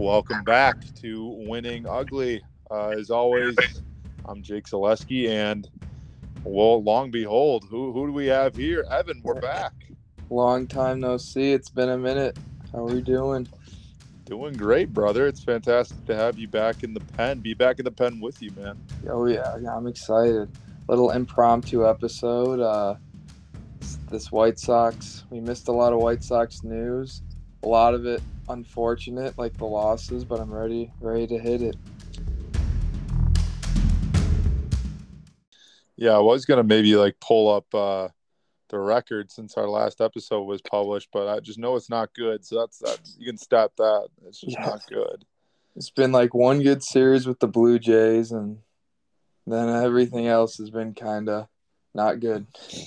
Welcome back to Winning Ugly. As always, I'm Jake Zaleski, and well, long behold, who do we have here? Evan, we're back. Long time no see. It's been a minute. How are you doing? Doing great, brother. It's fantastic to have you back in the pen. Be back in the pen with you, man. Oh yeah, I'm excited. Little impromptu episode. This White Sox. We missed a lot of White Sox news. A lot of it unfortunate, like the losses, but I'm ready to hit it. Yeah, I was gonna maybe pull up the record since our last episode was published, but I just know it's not good. So that's you can stat that. It's just not good. It's been like one good series with the Blue Jays, and then everything else has been kind of not good.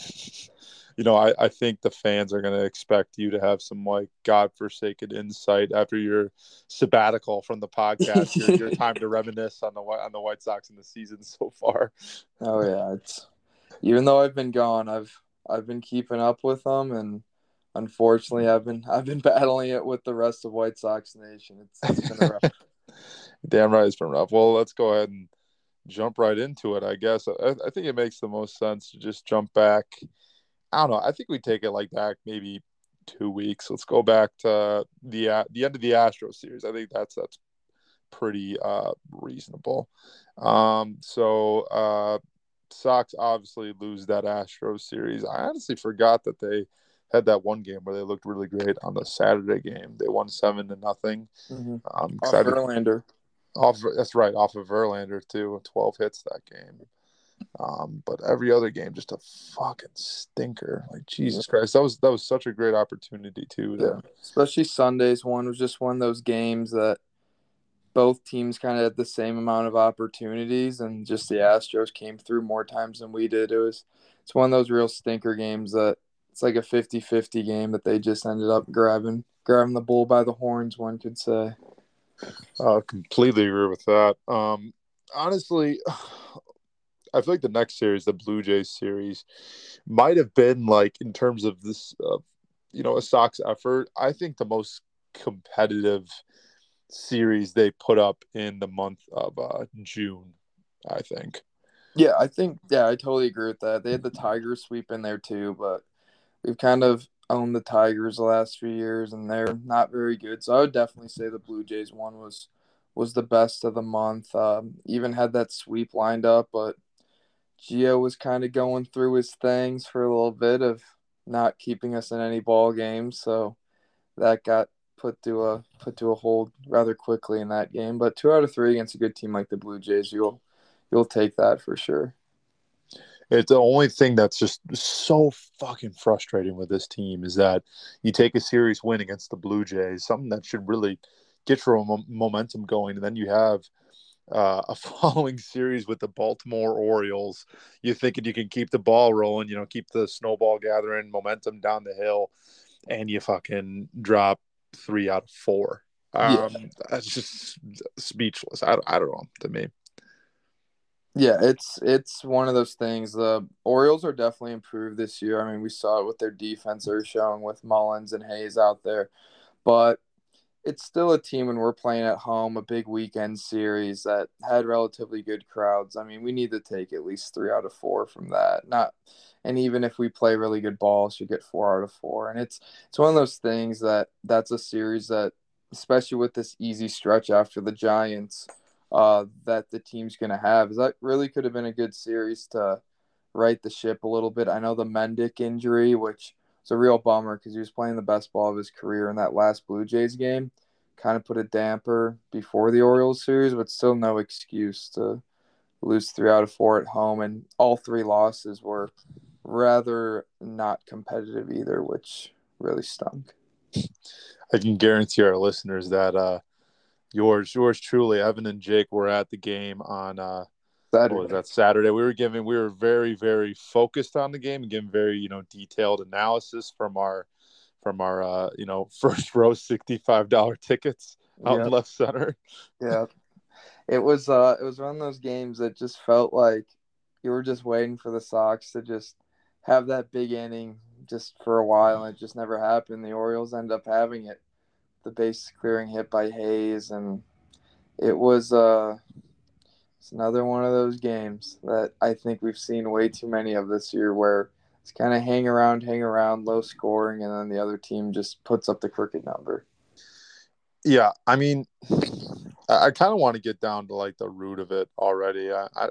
I think the fans are going to expect you to have some godforsaken insight after your sabbatical from the podcast. your time to reminisce on the White Sox in the season so far. Oh yeah, it's even though I've been gone, I've been keeping up with them, and unfortunately, I've been battling it with the rest of White Sox Nation. It's been rough. Damn right, it's been rough. Well, let's go ahead and jump right into it. I guess I think it makes the most sense to just jump back. I don't know. I think we take it back maybe 2 weeks. Let's go back to the end of the Astros series. I think that's pretty reasonable. Sox obviously lose that Astros series. I honestly forgot that they had that one game where they looked really great on the Saturday game. They won 7-0. Mm-hmm. Off Verlander. That's right, off of Verlander too. 12 hits that game. But every other game, just a fucking stinker. Jesus Christ, that was such a great opportunity too. Especially Sunday's one was just one of those games that both teams kind of had the same amount of opportunities, and just the Astros came through more times than we did. It's one of those real stinker games that it's like a 50-50 game that they just ended up grabbing the bull by the horns, one could say. Completely agree with that. Honestly, I feel like the next series, the Blue Jays series, might have been in terms of this, a Sox effort. I think the most competitive series they put up in the month of June, I think. Yeah, I totally agree with that. They had the Tigers sweep in there too, but we've kind of owned the Tigers the last few years, and they're not very good. So I would definitely say the Blue Jays one was the best of the month. Even had that sweep lined up, but Gio was kind of going through his things for a little bit of not keeping us in any ball games, so that got put to a hold rather quickly in that game. But 2 out of 3 against a good team like the Blue Jays, you'll take that for sure. It's the only thing that's just so fucking frustrating with this team is that you take a series win against the Blue Jays, something that should really get your momentum going, and then you have a following series with the Baltimore Orioles. You're thinking you can keep the ball rolling, keep the snowball gathering momentum down the hill, and you fucking drop 3 out of 4. That's just speechless. I don't know, to me. Yeah, it's one of those things. The Orioles are definitely improved this year. I mean, we saw it with their defense they're showing with Mullins and Hayes out there. But it's still a team when we're playing at home, a big weekend series that had relatively good crowds. I mean, we need to take at least 3 out of 4 from that. And even if we play really good ball, should get 4 out of 4. And it's one of those things that's a series that, especially with this easy stretch after the Giants, that the team's going to have, is that really could have been a good series to right the ship a little bit. I know the Mendick injury, which it's a real bummer because he was playing the best ball of his career in that last Blue Jays game. Kind of put a damper before the Orioles series, but still no excuse to lose 3 out of 4 at home. And all 3 losses were rather not competitive either, which really stunk. I can guarantee our listeners that yours truly, Evan and Jake, were at the game on Saturday. What was that, Saturday? We were very, very focused on the game and giving very, detailed analysis from our first row $65 tickets out in left center. Yeah. It was one of those games that just felt like you were just waiting for the Sox to just have that big inning just for a while, and it just never happened. The Orioles ended up having it the base clearing hit by Hayes, and it was it's another one of those games that I think we've seen way too many of this year, where it's kind of hang around, low scoring, and then the other team just puts up the crooked number. Yeah, I mean, I kind of want to get down to like the root of it already.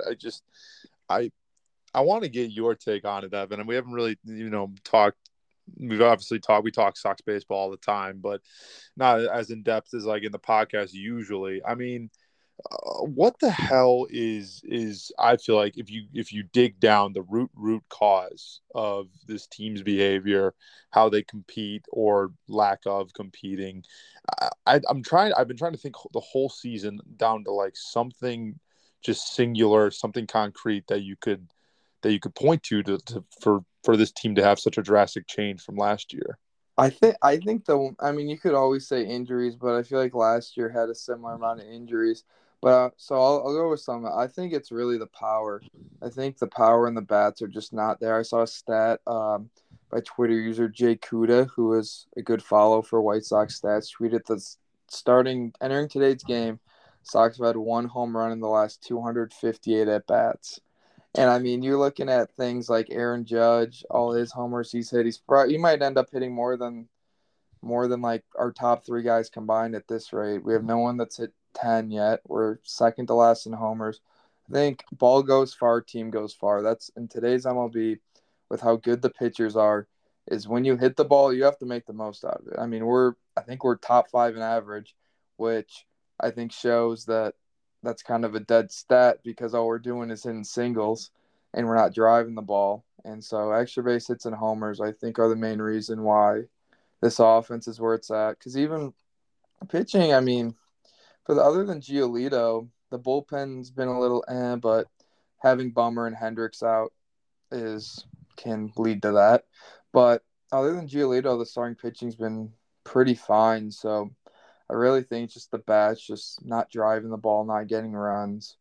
I I want to get your take on it, Evan. And we haven't really, talked. We've obviously talked. We talk Sox baseball all the time, but not as in depth as like in the podcast usually. I mean, what the hell is I feel like if you dig down the root cause of this team's behavior, how they compete or lack of competing, I've been trying to think the whole season down to like something just singular, something concrete that you could point to for this team to have such a drastic change from last year. I think I mean, you could always say injuries, but I feel like last year had a similar amount of injuries. But so I'll go with some. I think it's really the power. I think the power and the bats are just not there. I saw a stat by Twitter user Jay Kuda, who is a good follow for White Sox stats, tweeted that entering today's game, Sox have had one home run in the last 258 at bats. And I mean, you're looking at things like Aaron Judge, all his homers he's hit. He might end up hitting more than like our top three guys combined at this rate. We have no one that's hit 10 yet. We're second to last in homers. I think ball goes far, team goes far. That's in today's MLB with how good the pitchers are. Is when you hit the ball, you have to make the most out of it. I mean, I think we're top five in average, which I think shows that that's kind of a dead stat because all we're doing is hitting singles and we're not driving the ball. And so extra base hits and homers, I think, are the main reason why this offense is where it's at. Because even pitching, I mean, other than Giolito, the bullpen's been a little but having Bummer and Hendricks out can lead to that. But other than Giolito, the starting pitching's been pretty fine. So I really think just the bats, just not driving the ball, not getting runs.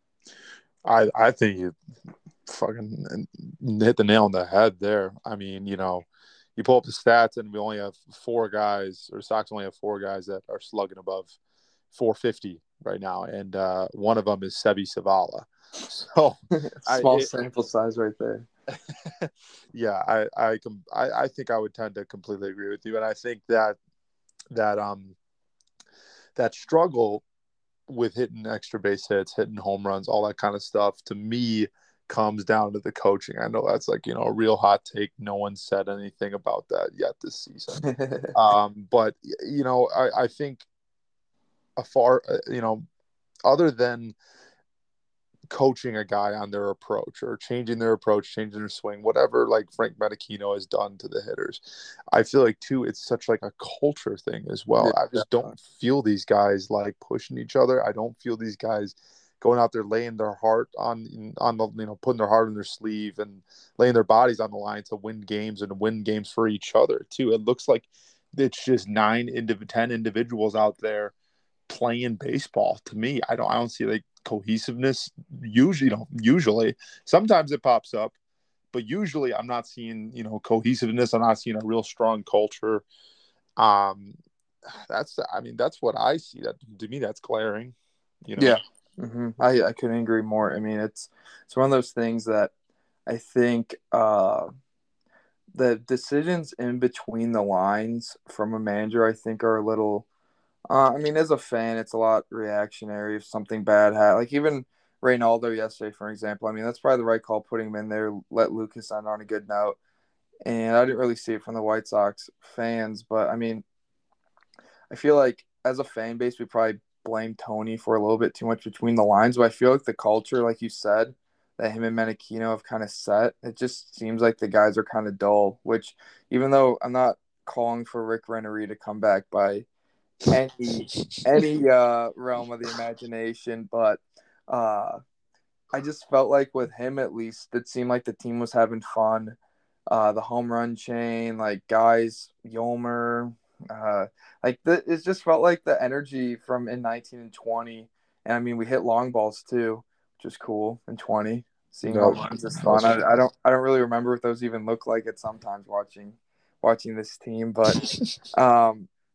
I think you fucking hit the nail on the head there. I mean, you pull up the stats and we only have four guys, or Sox only have four guys that are slugging above 450 right now, and one of them is Sebi Savala. So small sample size right there. Yeah, I think I would tend to completely agree with you, and I think that that struggle with hitting extra base hits, hitting home runs, all that kind of stuff, to me comes down to the coaching. I know that's like, a real hot take. No one said anything about that yet this season. But I think other than coaching a guy on their approach or changing their approach, changing their swing, whatever, like Frank Menachino has done to the hitters, I feel like too, it's such like a culture thing as well. Yeah, I just don't feel these guys like pushing each other. I don't feel these guys going out there laying their heart on the, putting their heart on their sleeve and laying their bodies on the line to win games and win games for each other too. It looks like it's just 10 individuals out there playing baseball. To me, I don't see like cohesiveness. Usually sometimes it pops up, but usually I'm not seeing cohesiveness. I'm not seeing a real strong culture. That's what I see. That, to me, that's glaring. Yeah. Mm-hmm. I couldn't agree more. I mean, it's one of those things that I think the decisions in between the lines from a manager, I think, are a little. I mean, as a fan, it's a lot reactionary if something bad happens. Like even Reynaldo yesterday, for example. I mean, that's probably the right call, putting him in there, let Lucas end on a good note. And I didn't really see it from the White Sox fans, but I mean, I feel like as a fan base, we probably blame Tony for a little bit too much between the lines. But I feel like the culture, like you said, that him and Menachino have kind of set, it just seems like the guys are kind of dull. Which, even though I'm not calling for Rick Rennery to come back by any realm of the imagination, but I just felt like with him at least, it seemed like the team was having fun. The home run chain, like guys, Yomer, it just felt like the energy from in 19 and 20. And I mean, we hit long balls too, which is cool in 20. Seeing home runs is fun. I don't really remember what those even look like at sometimes watching this team, but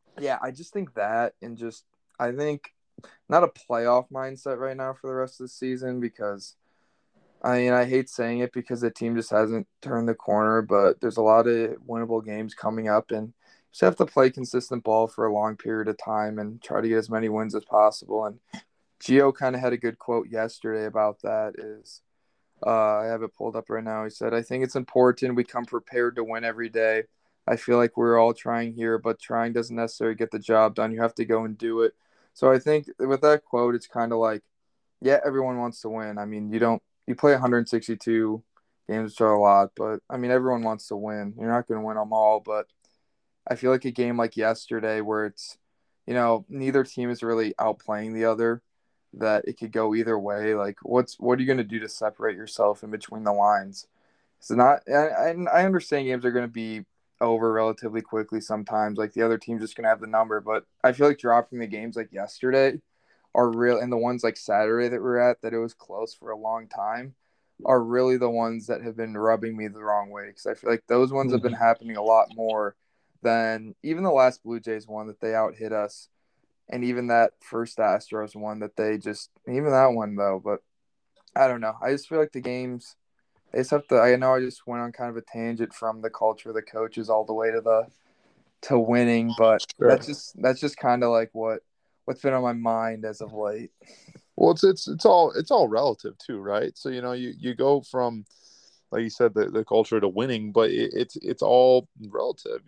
Yeah, I just think that, and just I think not a playoff mindset right now for the rest of the season, because I mean, I hate saying it because the team just hasn't turned the corner, but there's a lot of winnable games coming up, and you just have to play consistent ball for a long period of time and try to get as many wins as possible. And Gio kind of had a good quote yesterday about that. Is I have it pulled up right now. He said, "I think it's important we come prepared to win every day. I feel like we're all trying here, but trying doesn't necessarily get the job done. You have to go and do it." So I think with that quote, it's kind of like, yeah, everyone wants to win. I mean, you play 162 games, which are a lot, but I mean, everyone wants to win. You're not going to win them all, but I feel like a game like yesterday where it's, neither team is really outplaying the other, that it could go either way. Like, what are you going to do to separate yourself in between the lines? It's not. I understand games are going to be over relatively quickly sometimes. Like the other team's just going to have the number, but I feel like dropping the games like yesterday are real, and the ones like Saturday that we're at that it was close for a long time are really the ones that have been rubbing me the wrong way, because I feel like those ones have been Mhm. happening a lot more than even the last Blue Jays one that they out hit us, and even that first Astros one that they just even that one though. But I don't know. I just feel like the games they just have to. I know I just went on kind of a tangent from the culture of the coaches all the way to winning, but Sure. that's just kind of like what's been on my mind as of late. Well, it's all relative too, right? So you go from, like you said, the culture to winning, but it's all relative.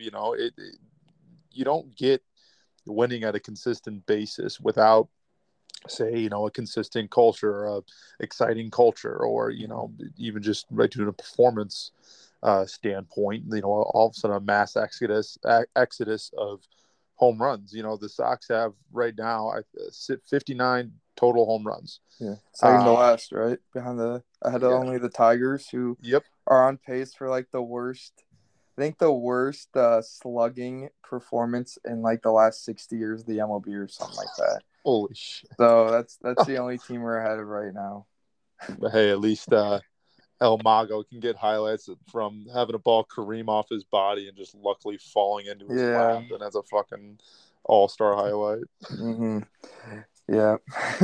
You don't get winning at a consistent basis without, say, a consistent culture, a exciting culture, or even just right to a performance standpoint. All of a sudden a mass exodus of home runs. The Sox have right now 59 total home runs. Yeah, second to Uh, last, right behind the ahead of yeah. only the Tigers, who Yep. are on pace for like the worst. I think the worst slugging performance in like the last 60 years of the MLB or something like that. Holy shit. So that's the only team we're ahead of right now. But hey, at least El Mago can get highlights from having a ball careen off his body and just luckily falling into his Yeah. lap, and that's a fucking all-star highlight. Mm-hmm. Yeah.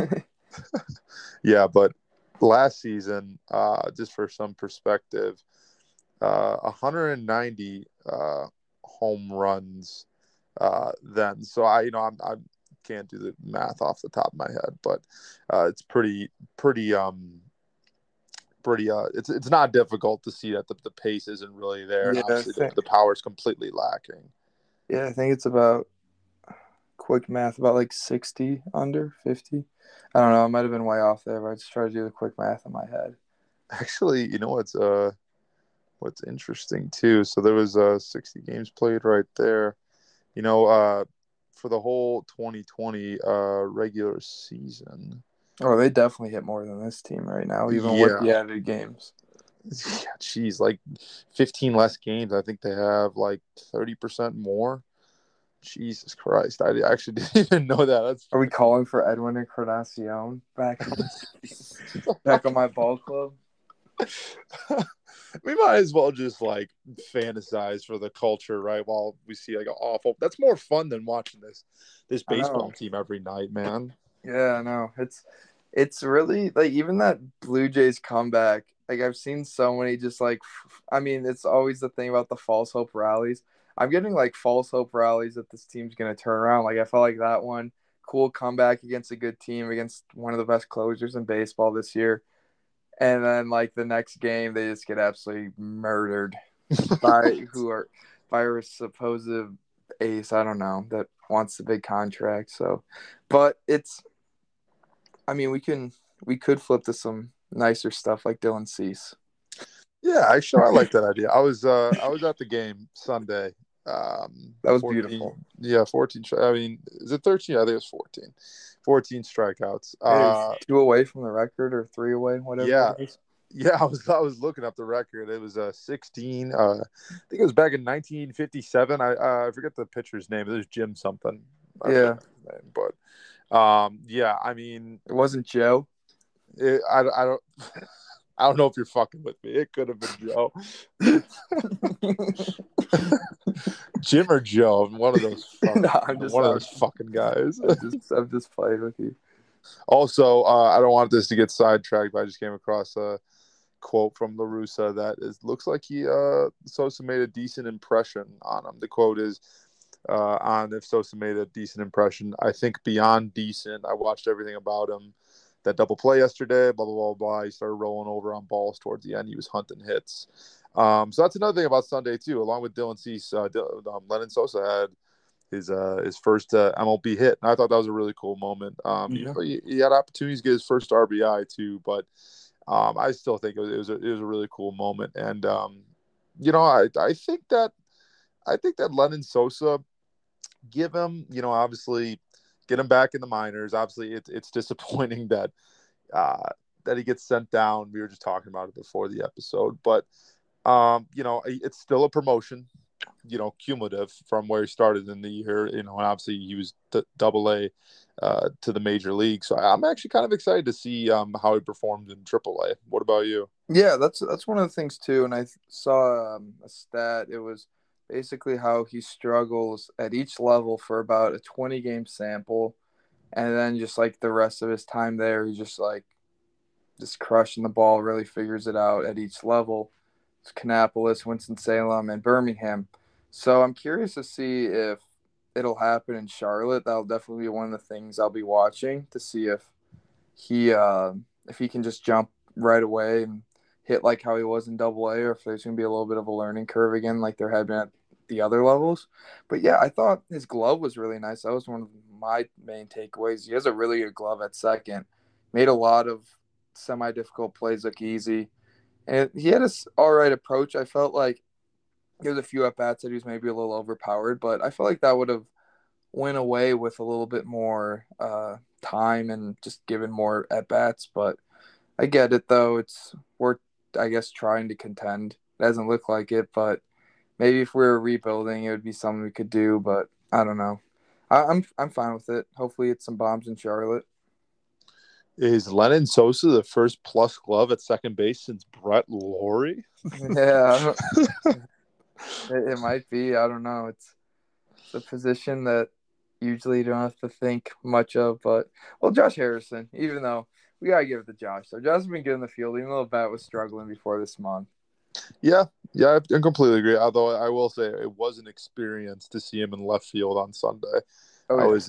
Yeah, but last season, just for some perspective, 190 home runs then. So I can't do the math off the top of my head, but it's pretty it's not difficult to see that the pace isn't really there, and Yeah. obviously the power is completely lacking. Yeah. I think it's about quick math, about like 60 under 50. I don't know. I might have been way off there, but I just tried to do the quick math in my head. Actually, what's interesting too. So there was 60 games played right there. You know, for the whole 2020 regular season. Oh, they definitely hit more than this team right now, even with Yeah. the added games. Yeah, geez, like 15 less games. I think they have like 30% more. Jesus Christ. I actually didn't even know that. That's Are we calling for Edwin Encarnacion back back on my ball club? we might as well just like fantasize for the culture, right? While we see like an awful, that's more fun than watching this I baseball know. team every night, man. Yeah, I know. It's really like even that Blue Jays comeback. Like I've seen so many just like I mean, it's always the thing about the false hope rallies. I'm getting like false hope rallies that this team's gonna turn around. Like I felt like that one cool comeback against a good team against one of the best closers in baseball this year. And then like the next game they just get absolutely murdered by who are by a supposed ace, I don't know, that wants the big contract. So but it's I mean we could flip to some nicer stuff like Dylan Cease. Yeah, actually, I like that idea. I was at the game Sunday. That was 14, beautiful. yeah, 14. I mean, is it 13? I think it was 14. 14 strikeouts. It was 2 away from the record or 3 away, whatever Yeah, it is. yeah. I was looking up the record. It was 16. I think it was back in 1957. I forget the pitcher's name. It was Jim something. I forget Yeah. his name, but yeah. I mean, It wasn't Joe. I don't. I don't know if you're fucking with me. It could have been Joe. Jim or Joe, one of those fucking guys. I'm just playing with you. Also, I don't want this to get sidetracked, but I just came across a quote from La Russa that looks like Sosa made a decent impression on him. The quote is on if Sosa made a decent impression. I think beyond decent. I watched everything about him. That double play yesterday, blah, blah, blah, blah. He started rolling over on balls towards the end. He was hunting hits. So that's another thing about Sunday, too. Along with Dylan Cease, Lenyn Sosa had his first MLB hit. And I thought that was a really cool moment. He had opportunities to get his first RBI, too. But I still think it was a really cool moment. And, I think that Lenyn Sosa, give him, obviously – get him back in the minors. Obviously, it's disappointing that he gets sent down. We were just talking about it before the episode, but it's still a promotion. Cumulative from where he started in the year. And obviously he was Double A to the major league. So I'm actually kind of excited to see how he performed in Triple A. What about you? Yeah, that's one of the things too. And I saw a stat. It was basically how he struggles at each level for about a 20-game sample. And then just like the rest of his time there, he's just crushing the ball, really figures it out at each level. It's Kannapolis, Winston-Salem, and Birmingham. So I'm curious to see if it'll happen in Charlotte. That'll definitely be one of the things I'll be watching to see if he can just jump right away and hit like how he was in Double A, or if there's going to be a little bit of a learning curve again like there had been at the other levels. But yeah, I thought his glove was really nice. That was one of my main takeaways. He has a really good glove at second. Made a lot of semi-difficult plays look easy. And he had an all right approach. I felt like there was a few at-bats that he was maybe a little overpowered, but I felt like that would have went away with a little bit more time and just given more at-bats. But I get it, though. We're, I guess, trying to contend. It doesn't look like it, but maybe if we were rebuilding, it would be something we could do. But I don't know. I'm fine with it. Hopefully it's some bombs in Charlotte. Is Lenyn Sosa the first plus glove at second base since Brett Lawrie? Yeah. It might be. I don't know. It's a position that usually you don't have to think much of. But, well, Josh Harrison, even though we got to give it to Josh. So Josh has been good in the field, even though the bat was struggling before this month. Yeah, I completely agree. Although I will say it was an experience to see him in left field on Sunday. I was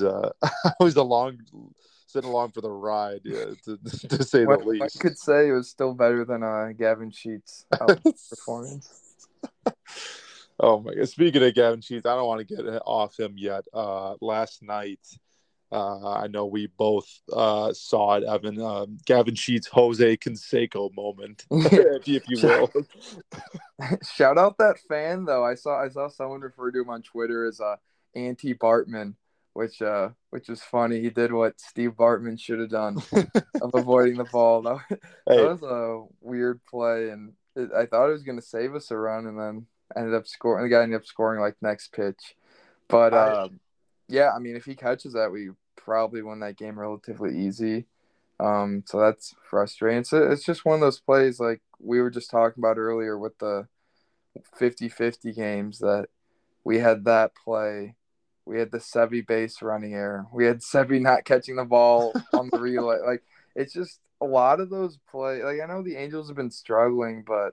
sitting along for the ride, to say the least. I could say it was still better than Gavin Sheets' performance. Oh my God! Speaking of Gavin Sheets, I don't want to get off him yet. Last night, I know we both saw it, Evan. Gavin Sheets' Jose Canseco moment, if you will. Shout out that fan though. I saw someone refer to him on Twitter as anti Bartman, which was funny. He did what Steve Bartman should have done of avoiding the ball. That was a weird play, and I thought it was going to save us a run, and then ended up scoring. The guy ended up scoring like next pitch. But yeah, I mean, if he catches that, we probably win that game relatively easy. So that's frustrating. It's just one of those plays like we were just talking about earlier with the 50-50 games that we had that play. We had the Sevy base running error. We had Sevy not catching the ball on the relay. Like, it's just a lot of those plays. Like, I know the Angels have been struggling, but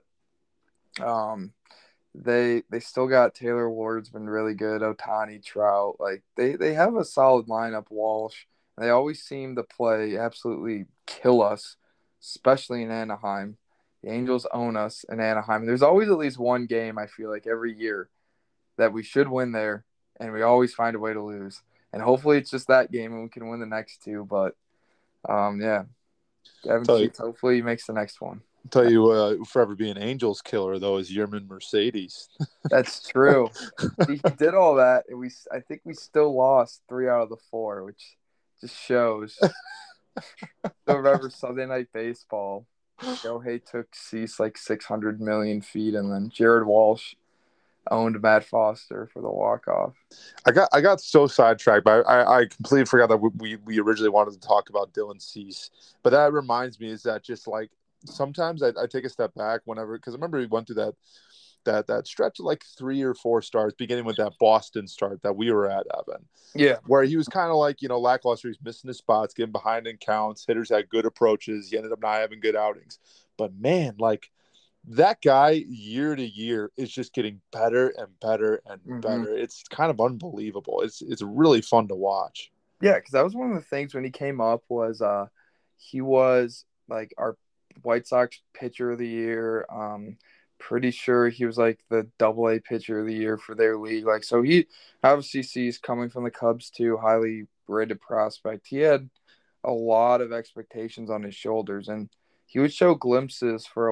they still got Taylor Ward's been really good. Ohtani, Trout. Like, they have a solid lineup, Walsh. They always seem to play absolutely kill us, especially in Anaheim. The Angels own us in Anaheim. There's always at least one game, I feel like, every year that we should win there, and we always find a way to lose. And hopefully it's just that game and we can win the next two. But, yeah, Gavin Sheets, hopefully he makes the next one. I'll tell you, forever be an Angels killer, though, is Yermin Mercedes. That's true. He did all that, and I think we still lost 3 out of the 4, which just shows. So remember Sunday Night Baseball, Shohei took Cease like 600 million feet, and then Jared Walsh owned Matt Foster for the walk-off. I got so sidetracked, but I completely forgot that we originally wanted to talk about Dylan Cease. But that reminds me is that just like sometimes I take a step back whenever, because I remember we went through that stretch of like 3 or 4 starts, beginning with that Boston start that we were at, Evan, Yeah. where he was kind of like, lackluster. He's missing his spots, getting behind in counts. Hitters had good approaches. He ended up not having good outings. But man, like that guy year to year is just getting better and better and Mm-hmm. better. It's kind of unbelievable. It's really fun to watch. Yeah, because that was one of the things when he came up was he was like our White Sox pitcher of the year. Pretty sure he was like the Double-A pitcher of the year for their league. Like, so he obviously sees coming from the Cubs too, highly rated prospect. He had a lot of expectations on his shoulders, and he would show glimpses for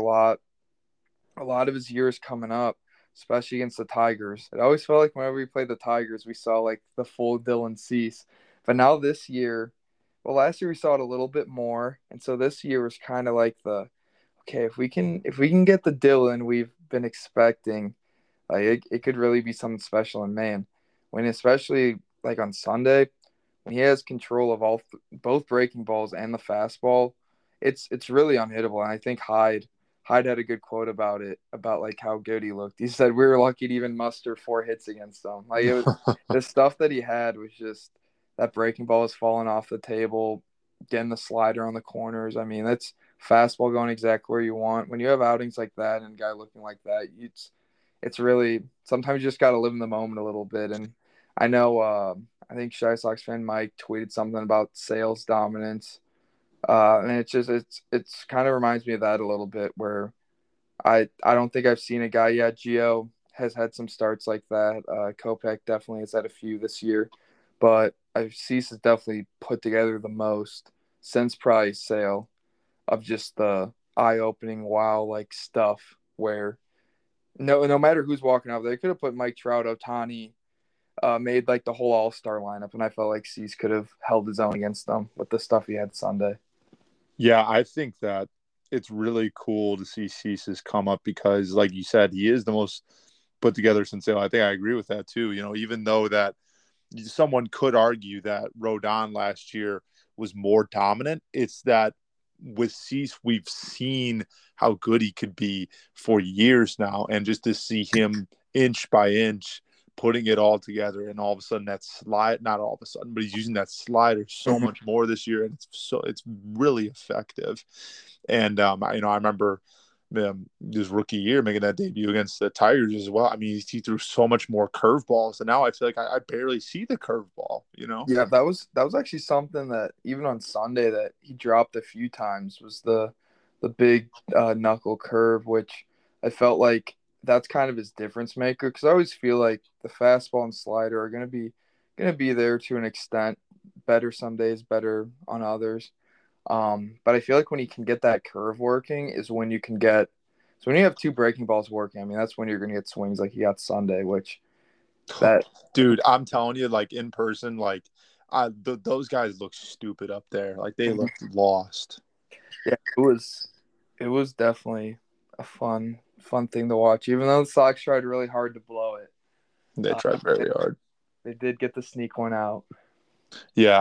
a lot of his years coming up, especially against the Tigers. It always felt like whenever we played the Tigers, we saw like the full Dylan Cease. But now this year, well, last year we saw it a little bit more, and so this year was kind of like the okay, if we can get the Dylan we've been expecting, like it could really be something special. And man, when especially like on Sunday, when he has control of both breaking balls and the fastball, it's really unhittable. And I think Hyde had a good quote about it, about like how good he looked. He said we were lucky to even muster 4 hits against them. Like it was the stuff that he had was just that breaking ball is falling off the table, getting the slider on the corners. I mean, that's fastball going exactly where you want. When you have outings like that and a guy looking like that, it's really sometimes you just got to live in the moment a little bit. And I know I think Shy Sox fan Mike tweeted something about sales dominance, and it's kind of reminds me of that a little bit. Where I don't think I've seen a guy yet. Gio has had some starts like that. Kopech definitely has had a few this year, but Cease has definitely put together the most since probably Sale of just the eye-opening wow like stuff where no matter who's walking out, they could have put Mike Trout, Otani, made like the whole All-Star lineup, and I felt like Cease could have held his own against them with the stuff he had Sunday. Yeah, I think that it's really cool to see Ceases come up because, like you said, he is the most put together since Sale. I think I agree with that too. Even though that someone could argue that Rodon last year was more dominant, it's that with Cease, we've seen how good he could be for years now, and just to see him inch by inch putting it all together, and all of a sudden that slide, not all of a sudden, but he's using that slider so Mm-hmm. much more this year, and it's really effective. And I remember his rookie year making that debut against the Tigers as well. I mean, he threw so much more curveballs, and now I feel like I barely see the curveball. Yeah, that was actually something that even on Sunday that he dropped a few times was the big knuckle curve, which I felt like that's kind of his difference maker because I always feel like the fastball and slider are gonna be there to an extent, better some days, better on others. But I feel like when you can get that curve working is when you can get so when you have two breaking balls working, I mean that's when you're gonna get swings like you got Sunday, which that Dude, I'm telling you, like in person, like those guys look stupid up there. Like they looked lost. yeah, it was definitely a fun thing to watch. Even though the Sox tried really hard to blow it, They uh, tried they, very hard. they did get the sneak one out. Yeah,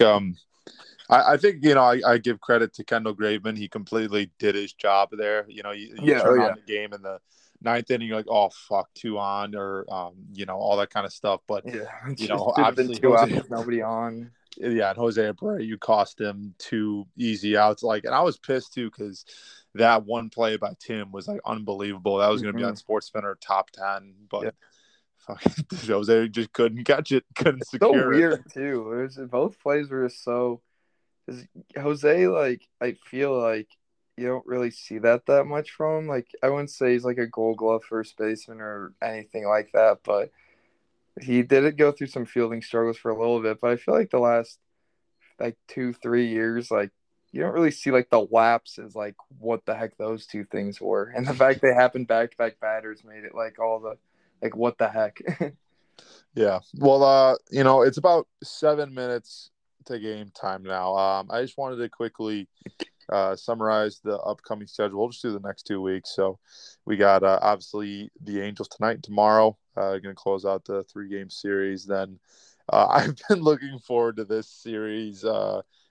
I think I give credit to Kendall Graveman. He completely did his job there. You Yeah, oh turn on yeah. the game in the ninth inning, you're like, oh fuck, 2 on, or all that kind of stuff. But Yeah, it just should have been obviously 2 out Jose, with nobody on. yeah, and Jose Abreu, you cost him 2 easy outs. Like, and I was pissed too because that one play by Tim was like unbelievable. That was going to be Mm-hmm. on SportsCenter top 10, Yeah, but fucking Jose just couldn't catch it, couldn't so secure it. weird too. Both plays were just so. 'Cause Jose, like, I feel like you don't really see that much from him. Like, I wouldn't say he's like a Gold Glove first baseman or anything like that, but he did go through some fielding struggles for a little bit. But I feel like the last like 2 3 years, like you don't really see like the lapses, like what the heck those two things were, and the fact they happened back to back batters made it like all the like what the heck. Yeah. Well, it's about 7 minutes to game time now. I just wanted to quickly summarize the upcoming schedule. We'll just do the next 2 weeks. So we got obviously the Angels tonight and tomorrow. Going to close out the 3-game series. Then I've been looking forward to this series.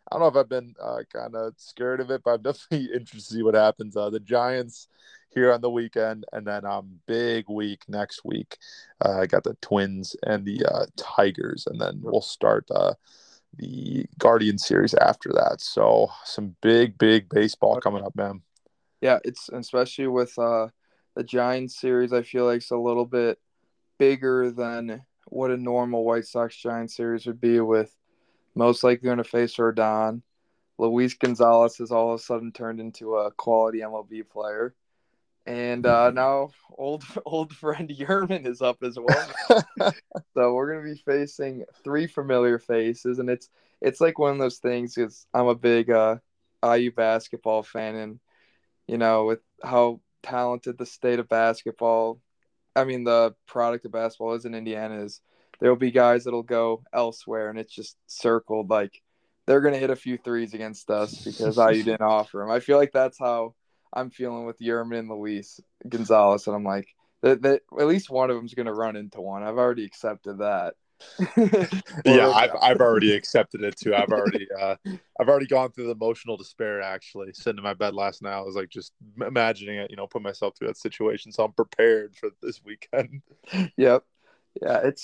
I don't know if I've been kind of scared of it, but I'm definitely interested to see what happens. The Giants here on the weekend, and then big week next week. I got the Twins and the Tigers, and then we'll start the Guardian series after that. So some big baseball coming up, man. Yeah, it's especially with the Giants series. I feel like it's a little bit bigger than what a normal White Sox Giants series would be, with most likely going to face Rodon. Luis Gonzalez has all of a sudden turned into a quality MLB player. And now old friend Yerman is up as well. So we're going to be facing three familiar faces. And it's like one of those things, because I'm a big IU basketball fan. And, with how talented the state of basketball, the product of basketball is in Indiana, is there'll be guys that'll go elsewhere, and it's just circled like they're going to hit a few threes against us because IU didn't offer them. I feel like that's how I'm feeling with Yerman and Luis Gonzalez, and I'm like, that at least one of them's going to run into one. I've already accepted that. Yeah, I've already accepted it too. I've already gone through the emotional despair. Actually, sitting in my bed last night, I was like just imagining it. Put myself through that situation, so I'm prepared for this weekend. Yep. Yeah, it's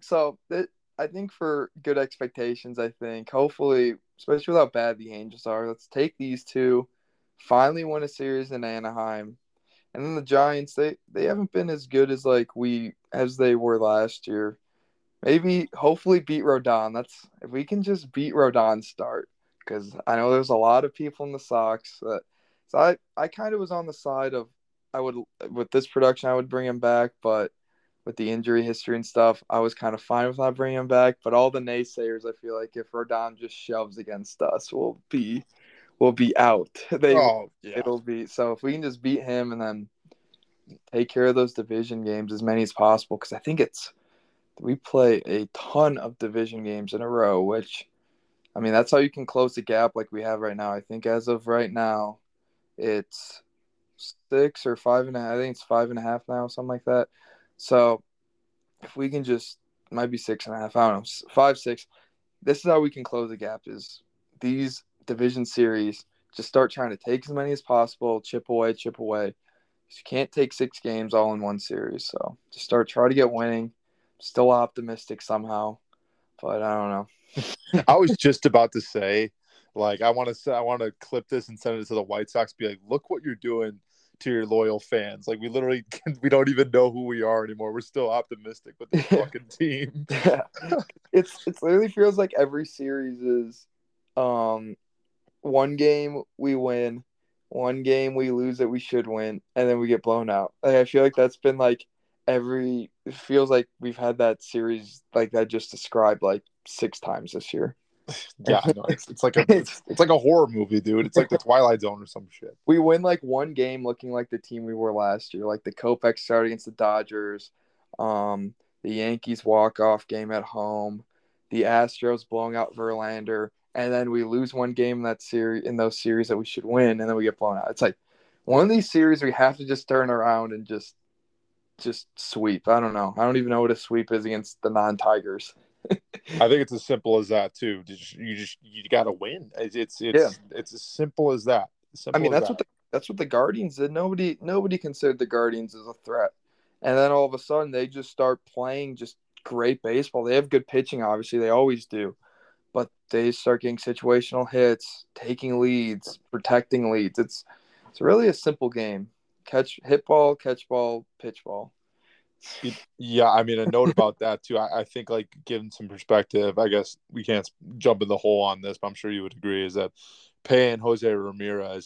I think for good expectations, I think hopefully, especially with how bad the Angels are, let's take these two, finally win a series in Anaheim, and then the Giants, they haven't been as good as as they were last year. Maybe hopefully beat Rodon. That's if we can just beat Rodon start, because I know there's a lot of people in the Sox that. So I kind of was on the side of with this production I would bring him back, but with the injury history and stuff, I was kind of fine with not bringing him back. But all the naysayers, I feel like if Rodon just shoves against us, we'll be out. It'll be so if we can just beat him and then take care of those division games, as many as possible, because I think we play a ton of division games in a row, which that's how you can close the gap like we have right now. I think as of right now, it's 6 or 5.5. I think it's 5.5 now, something like that. So if we can just, might be 6.5, I don't know, 5, 6. This is how we can close the gap, is these division series, just start trying to take as many as possible, chip away. You can't take 6 games all in one series. So just try to get winning. Still optimistic somehow, but I don't know. I was just about to say, I want to clip this and send it to the White Sox, be like, look what you're doing to your loyal fans. We don't even know who we are anymore. We're still optimistic with this fucking team. Yeah. It literally feels like every series is one game we win, one game we lose that we should win, and then we get blown out. I feel like that's been it feels like we've had that series like that just described 6 times this year. Yeah, no, it's like a horror movie, dude. It's like the Twilight Zone or some shit. We win one game looking like the team we were last year, like the Kopech start against the Dodgers, the Yankees walk-off game at home, the Astros blowing out Verlander, and then we lose one game in those series that we should win, and then we get blown out. It's like one of these series we have to just turn around and just sweep. I don't know. I don't even know what a sweep is against the non-Tigers. I think it's as simple as that too. You got to win. It's as simple as that. That's what the Guardians did. Nobody considered the Guardians as a threat, and then all of a sudden they just start playing just great baseball. They have good pitching, obviously they always do, but they start getting situational hits, taking leads, protecting leads. It's really a simple game. Hit ball, catch ball, pitch ball. Yeah, a note about that too. I think giving some perspective, I guess we can't jump in the hole on this, but I'm sure you would agree, is that paying Jose Ramirez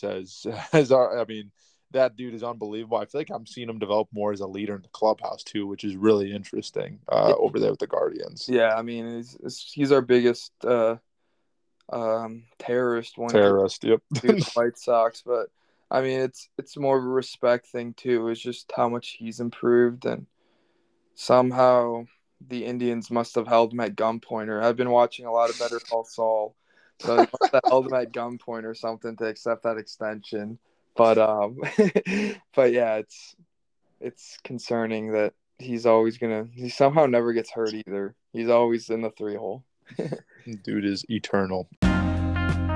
that dude is unbelievable. I feel like I'm seeing him develop more as a leader in the clubhouse too, which is really interesting over there with the Guardians. Yeah, he's our biggest terrorist. Yep. To the White Sox, but it's more of a respect thing too. It's just how much he's improved, and somehow the Indians must have held him at gunpoint. Or I've been watching a lot of Better Call Saul, so they must have held him at gunpoint or something to accept that extension. But but yeah, it's concerning that he somehow never gets hurt either. He's always in the 3 hole. Dude is eternal.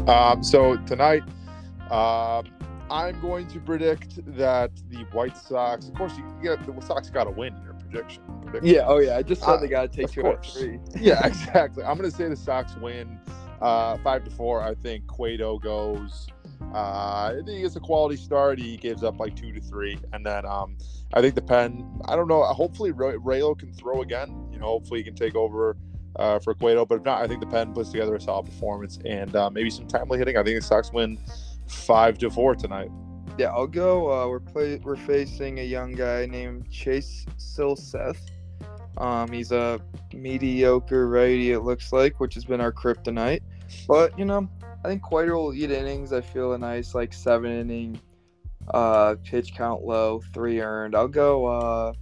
So tonight, I'm going to predict that the White Sox. Of course, the Sox got to win your prediction. Yeah. Oh yeah. I just said they got to take 2 out of 3. Yeah, exactly. I'm going to say the Sox win 5-4. I think Cueto goes. I think he gets a quality start. He gives up like 2-3, and then I think the Pen. I don't know. Hopefully, Rayo can throw again. Hopefully he can take over for Cueto. But if not, I think the Pen puts together a solid performance and maybe some timely hitting. I think the Sox win 5-4 tonight. Yeah, I'll go. We're facing a young guy named Chase Silseth. He's a mediocre righty, it looks like, which has been our kryptonite. But I think Cueto will eat innings. I feel a nice 7-inning pitch count low, 3 earned. I'll go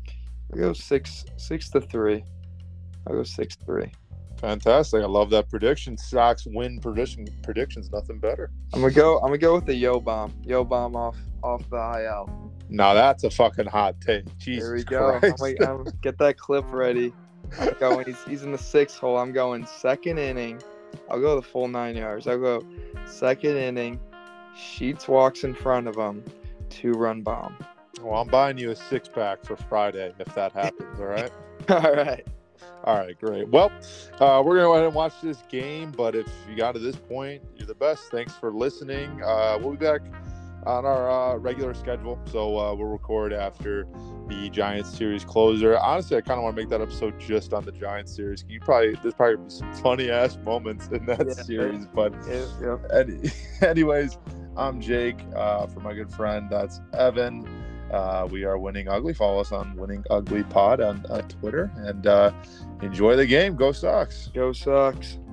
6-3. I'll go 6-3. Fantastic! I love that prediction. Sox win predictions. Nothing better. I'm gonna go with the Yo Bomb. Yo Bomb off the IL. Now that's a fucking hot take. Jesus Here we go. I'm get that clip ready. I'm going. He's in the 6th hole. I'm going 2nd inning. I'll go the full 9 yards. I'll go 2nd inning. Sheets walks in front of him. 2-run bomb. Well, I'm buying you a 6-pack for Friday if that happens. All right. All right. All right, great. Well, we're going to go ahead and watch this game, but if you got to this point, you're the best. Thanks for listening. We'll be back on our regular schedule, so we'll record after the Giants series closer. Honestly, I kind of want to make that episode just on the Giants series. There's probably be some funny-ass moments in that series, but anyways, I'm Jake. For my good friend, that's Evan. We are Winning Ugly. Follow us on Winning Ugly Pod on Twitter, and enjoy the game. Go Sox. Go Sox.